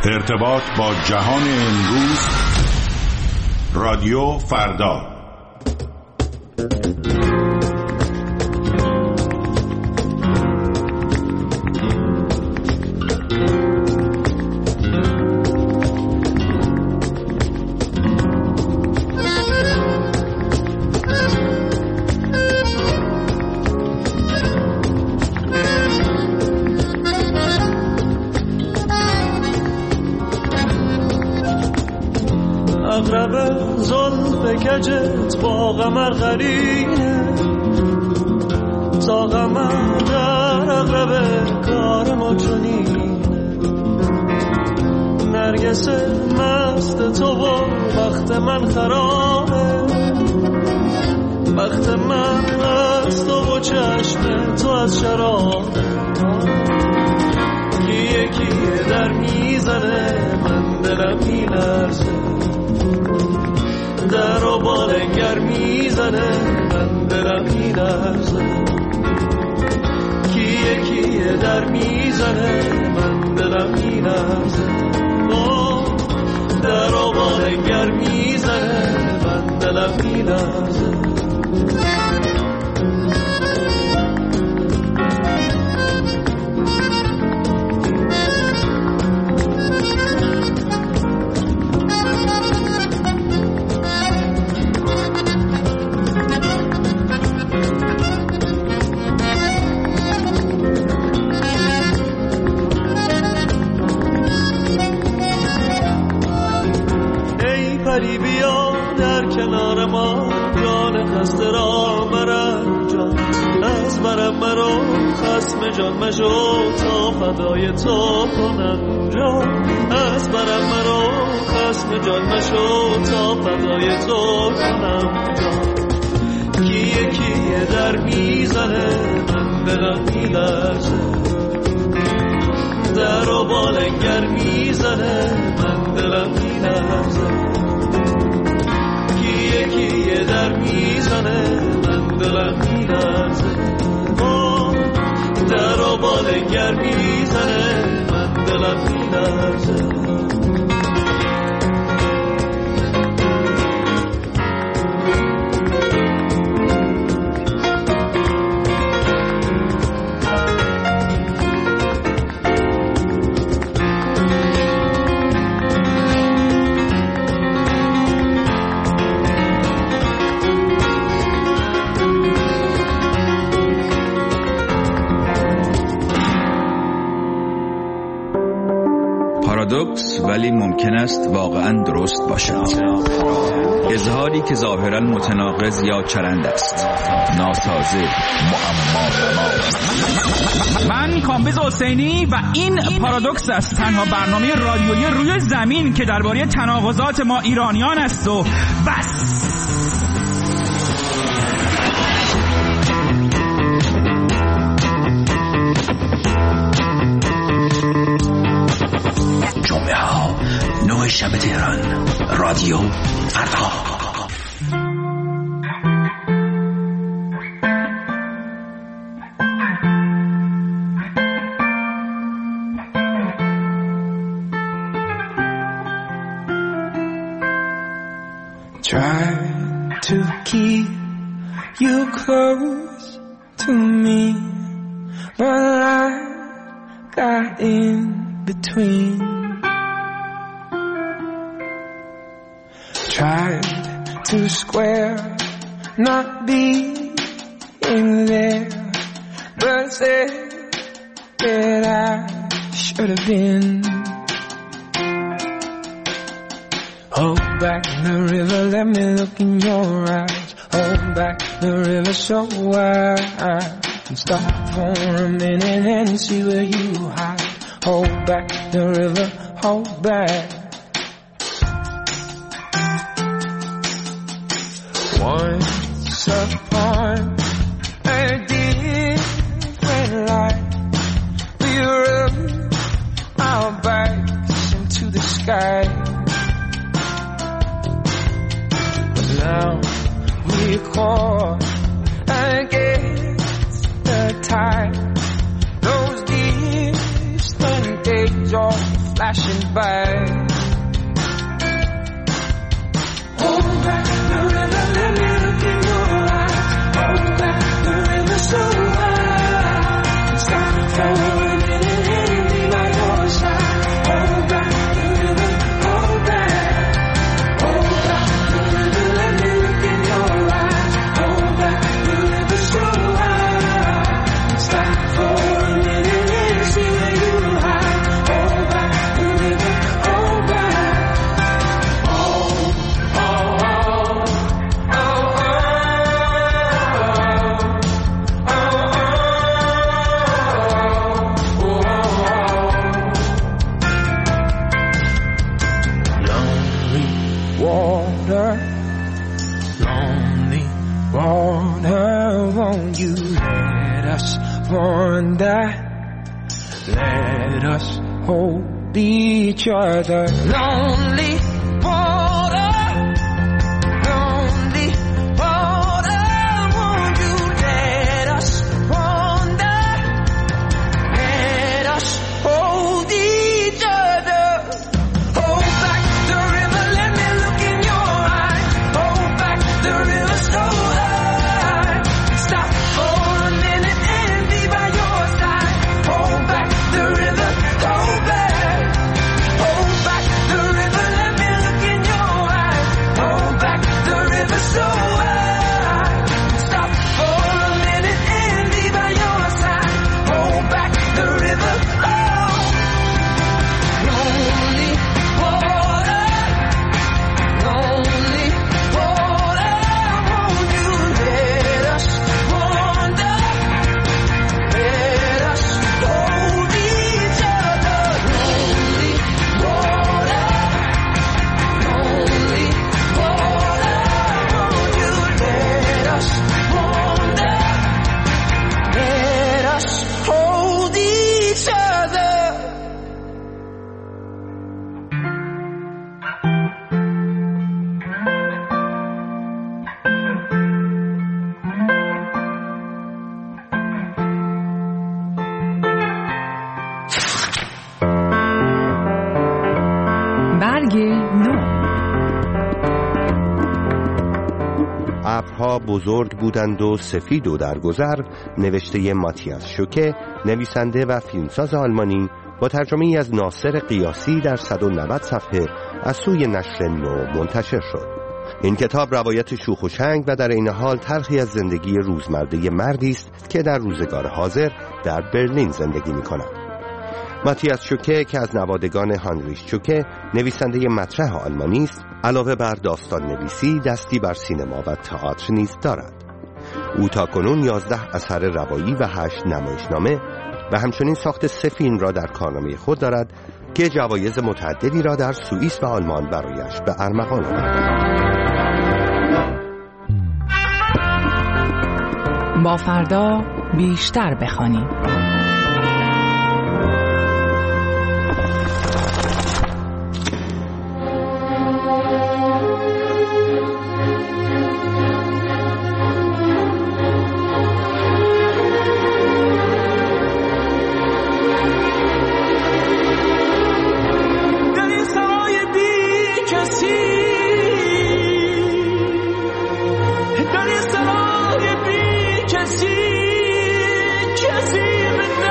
ارتباط با جهان امروز. رادیو فردا. اغرب زلف کجت با قمر قرینه، تا قمر در اغرب کار ما چنینه. نرگس مست تو و بخت من خرابه، بخت من از تو و چشم تو از شرابه. یکی در میزنه من دلم میلرزه، در و بالنگر میزنه من دلم میلرزه. کیه در میزنه من دلم میلرزه. در و بالنگر میزنه من دلم میلرزه. پری بیا در کنار ما، جان خسته را مرنجان. از برم مرو خصم جان مشو، تا فدای تو کنم جان. از برم مرو خصم جان مشو، تا فدای تو کنم جان. کیه در میزنه من دلم میلرزه، در و بالنگر میزنه من دلم میلرزه. کیه در میزنه من دلم میلرزه. در و بالنگر میزنه من دلم میلرزه. پارادوکس ولی ممکن است واقعا درست باشد. اظهاری که ظاهرا متناقض یا چرند است، ناسازه، معما. من کامبیز حسینی و این پارادوکس است، تنها برنامه رادیویی روی زمین که درباره تناقضات ما ایرانیان است و بس. جمعه ها 9 شب تهران، رادیو فردا. Try to keep you close to me, but I got in between. Tried to square not being there, but said that I should have been. Hold back the river, let me look in your eyes. Hold back the river so I can stop for a minute and see where you hide. Hold back the river, hold back. Once upon a different life, we rubbed our backs into the sky. But now we're caught against the tide. Those distant days are flashing by. Hold back the river, let me look in your eyes. Hold back the river so wide. Stop for a minute and be by your side. Hold back the river, hold back. Hold back the river, let me look in your eyes. Hold back the river so wide. Stop for a minute and see where you hide. Hold back the river, hold back. Oh, oh, oh, oh, Lonely water, won't you let us wander? Let us hold each other. Lonely water, won't you let us wander? Let us hold each other. Hold back the river, let me look in your eyes. Hold back the river so high. Stop for a minute and be by your side. Hold back the river, hold back. Hold back the river, let me look in your eyes. Hold back the river so high. Stop for a minute and be by your side. Hold back the river, oh. Lonely water, won't you let us wander? Let us hold each other. Lonely water, won't you let us wander? Let us hold each other. برگ نو. ابرها بزرگ بودند و سفید و در گذر، نوشته ماتیاس شوکه، نویسنده و فیلمساز آلمانی، با ترجمه ای از ناصر قیاسی در 190 صفحه از سوی نشر نو منتشر شد. این کتاب روایت شوخ و شنگ و در این حال طرحی از زندگی روزمره مردی است که در روزگار حاضر در برلین زندگی می‌کند. ماتیاس شوکه که از نوادگان هانریش شوکه، نویسنده مطرح آلمانی است، علاوه بر داستان نویسی دستی بر سینما و تئاتر نیز دارد. او تاکنون 11 اثر روایی و 8 نمایشنامه و همچنین ساخت 3 فیلم را در کارنامه خود دارد که جوایز متعددی را در سوئیس و آلمان برایش به ارمغان آورد. با فردا بیشتر بخوانیم. کسی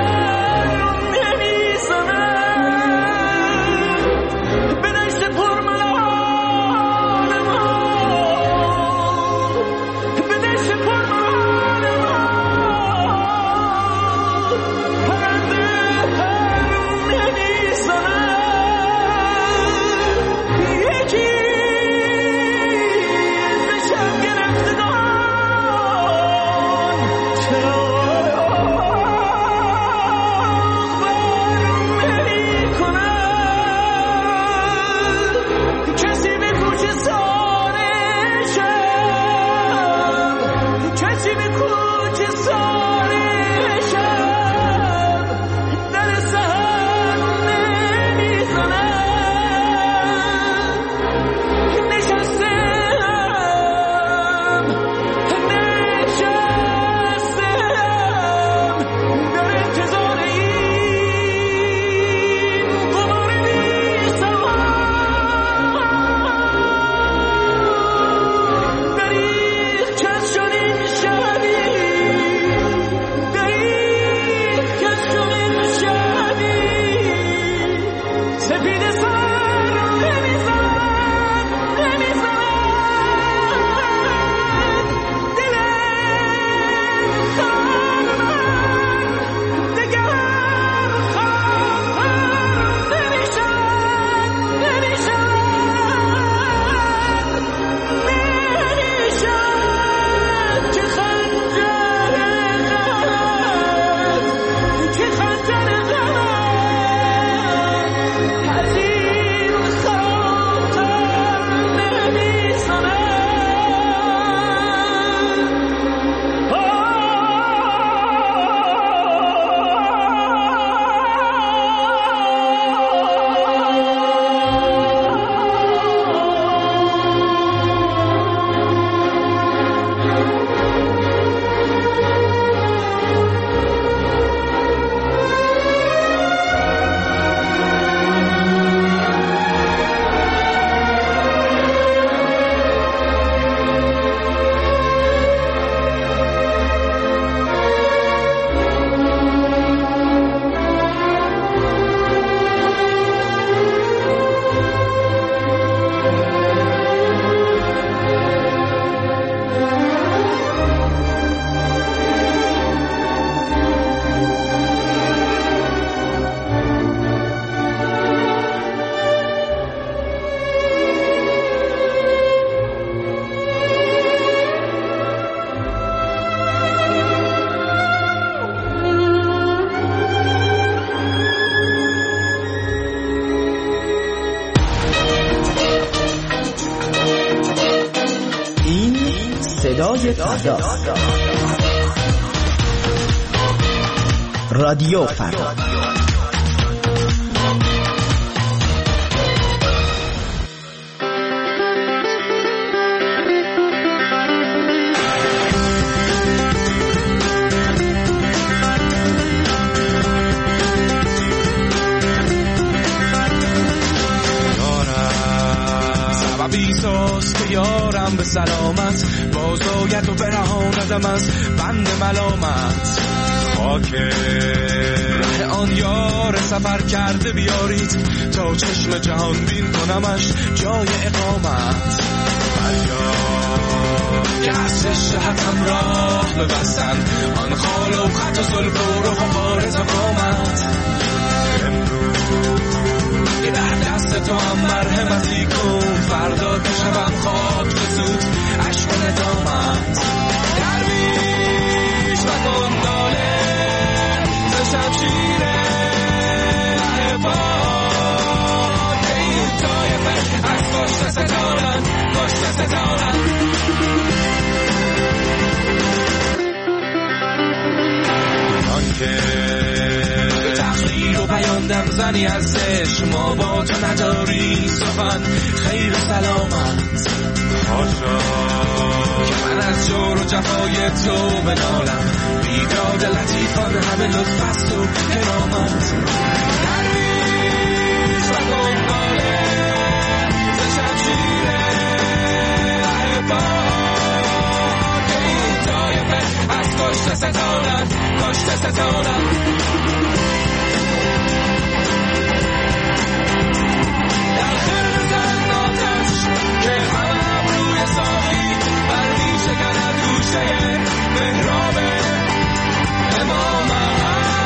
صدای فردا. رادیو فردا. بیساز که یارم به سلامت بازاید و برهاندم از بند ملامت. خاک ره آن یار سفر کرده بیارید تا چشم جهان بین کنمش جای اقامت. فریاد که از شهتم راه ببستند آن خال و خط و زلف و رخ و بارز قامت. که در دست تو هم مرحمتی کن فردا که شبم خاک بسود عشق و ندامت. درویش و گنداله ز شمشیر عباد که این طایفه از کشته ستانند کشته ستانند. آنکه و بیاندم زنی ازش ما با تو نداری سخن خیر و سلامت. خاشا که من از جور و جفای تو بنالم بیداد لطیفان همه لطف است و کرامت. درویش و گنداله ز شمشیر عباد که این طایفه از کشته ستانند کشته ستانند. که هم روی ساقی بر می شکند گوشه محراب امامت.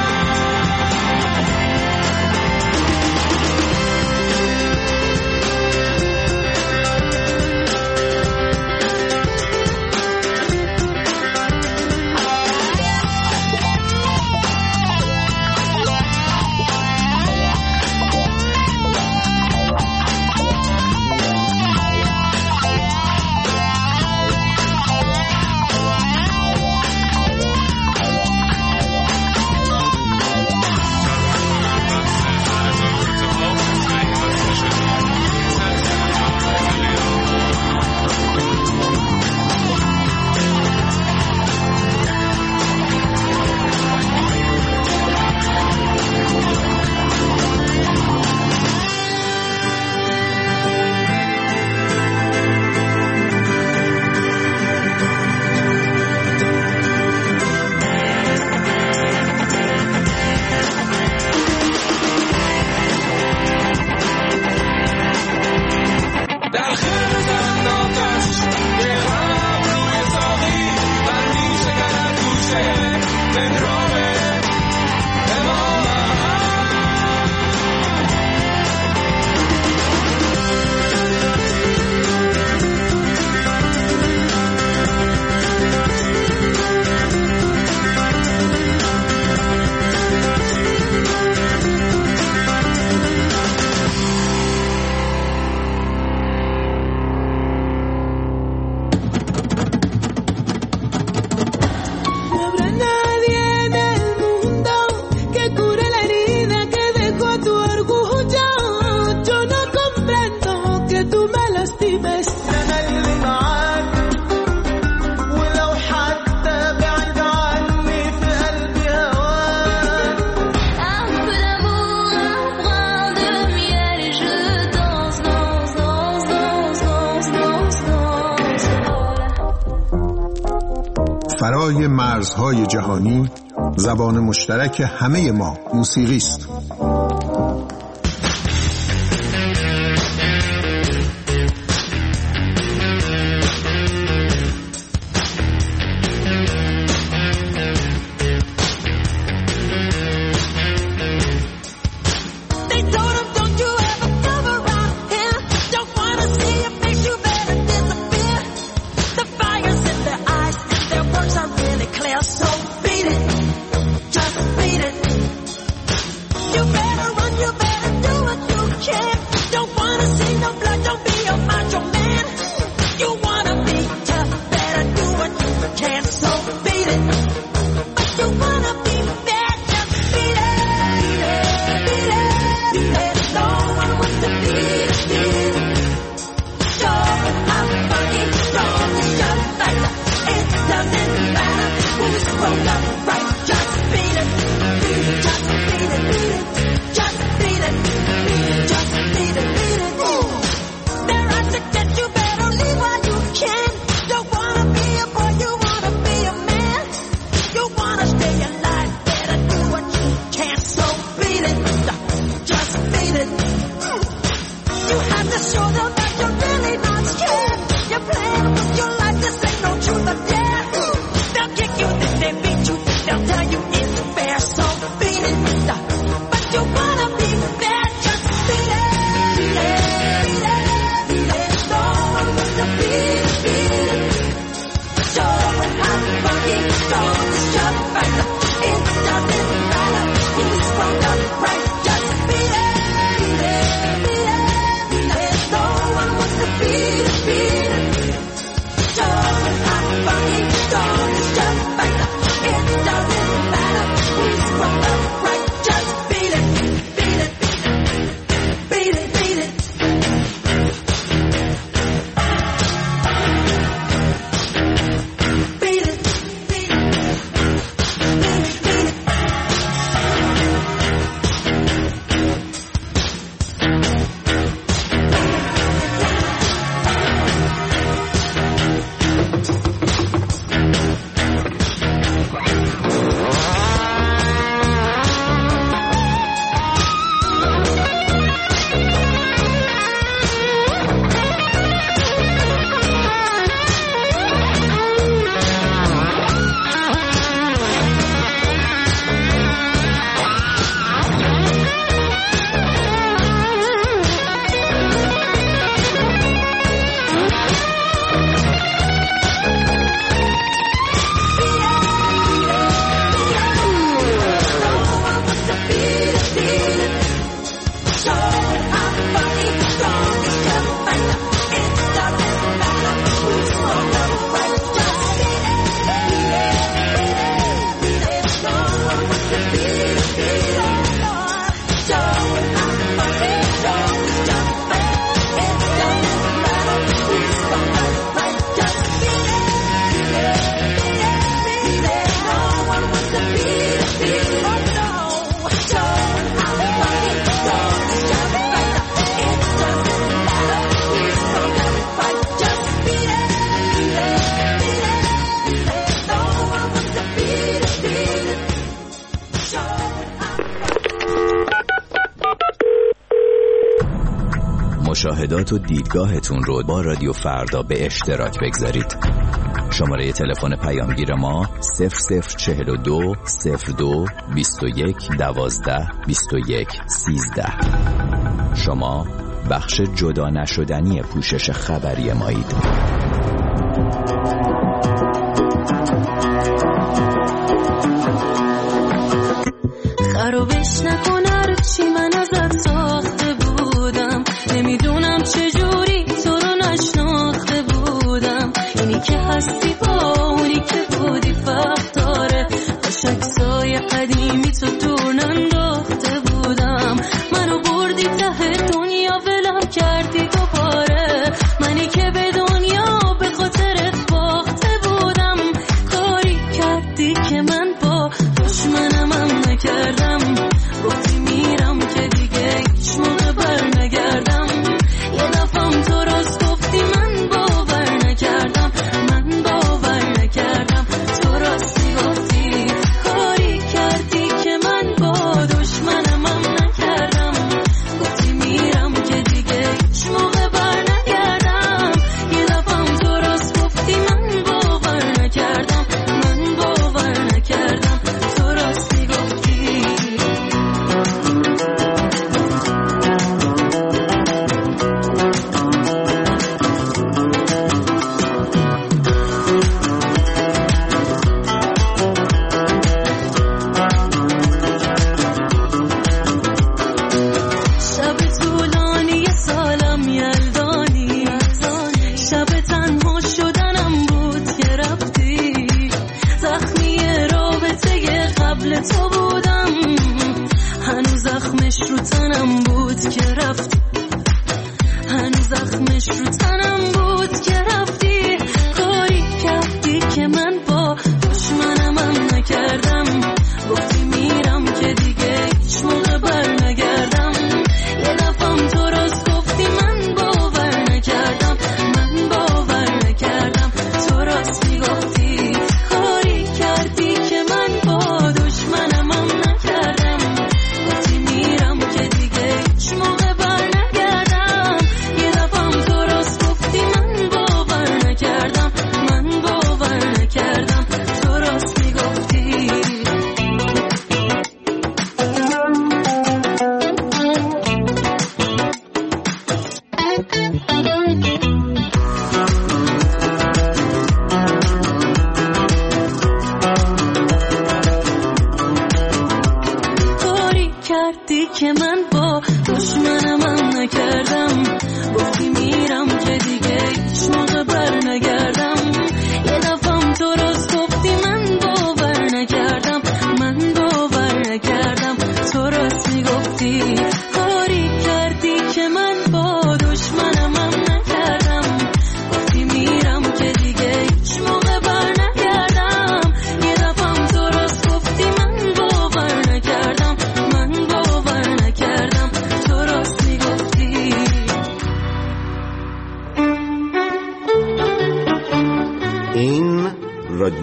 فرای مرزهای جهانی زبان مشترک همه ما موسیقی است. مشاهدات و دیدگاهتون رو با رادیو فردا به اشتراک بگذارید. شماره تلفن پیامگیر ما 0042 02 21 12 21 13. شما بخش جدا نشدنی پوشش خبری مایید. خرابش نکن هرچی من ازت ساخته بودم، نمیدونم چجوری تو رو نشناخته بودم. اینی که هستی با اونی که بودی فرق داره، باش عکسای قدیمی تو دور ننداخته بودم. منو بردی ته دنیا ولم کردی دوباره، منی که به دنیا به خاطرت باخته بودم. کاری کردی که من با دشمنم هم نکردم، گفتی میرم که دیگه هیچ موقع بر نگردم. یه دفعم تو راست گفتی من باور نکردم، من باور نکردم. تو راستی گفتی کاری کردی که من با دشمنم هم نکردم، گفتی میرم که دیگه هیچ موقع بر نگردم. یه دفعم تو راست گفتی من باور نکردم، من باور نکردم. تو راستی گفتی شب طولانی سالم یلدانی، شب تنها شدنم بود که رفتی. زخمی رابطه قبل تو بودم، هنوز زخمش رو تنم بود که رفتی، هنوز زخمش رو تنم بود که رفتی. کاری کردی که من با دشمنم هم نکردم، گفتی میرم که دیگه هیچ موقع بر نگردم. یه دفعم تو راست گفتی من باور نکردم، من باور نکردم. تو راستی گفتی کاری کردی که من با دشمنم هم نکردم، گفتی میرم که دیگه هیچ موقع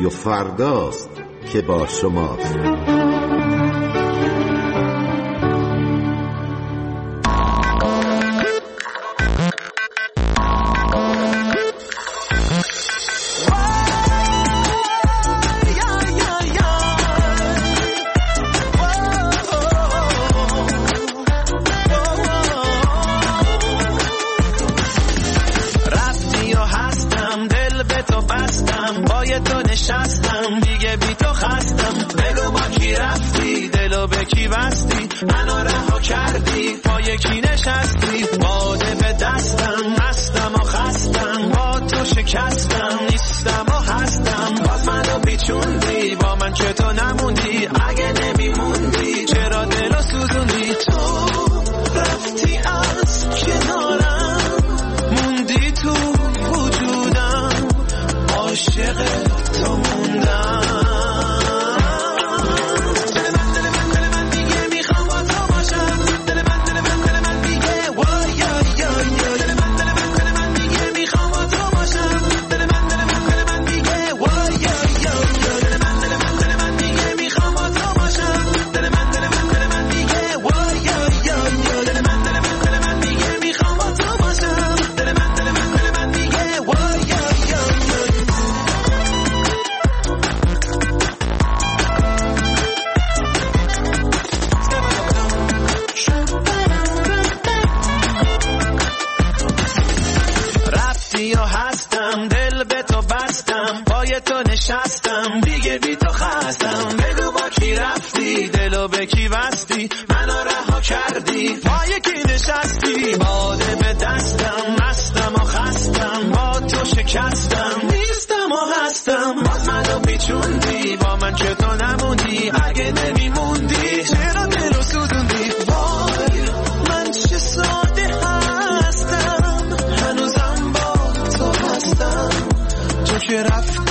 رادیو فرداست که با شماست. منو رها کردی پای کی نشستی باده به دستم هستم و خستم با تو شکستم نیستم و هستم باز منو بیچوندی با من که تو نموندی اگه نمیموندی چرا دلو سوزوندی تو رفتی از کنارم موندی تو وجودم عاشق تو موندم نشستم دیگه بی تو خستم بگو با کی رفتی دلو به کی بستی منو رها کردی پای کی نشستی باده به دستم مستم و خستم با تو شکستم نیستم و هستم باز منو بیچوندی با من که تو نموندی اگه نمیموندی چرا دلو سوزوندی وای من چه ساده هستم هنوزم با تو هستم تو که رفتی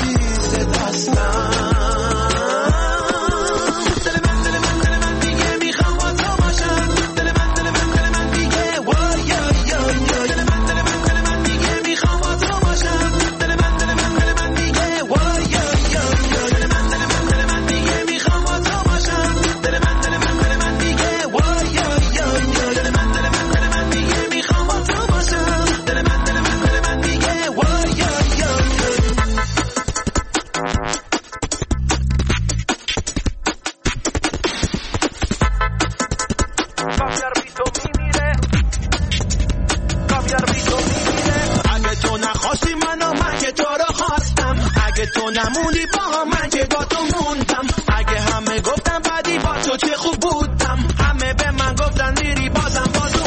تو نموندی با من که با تو موندم اگه همه گفتم بعدی با تو چه خوب بودم همه به من گفتن میری بازم با تو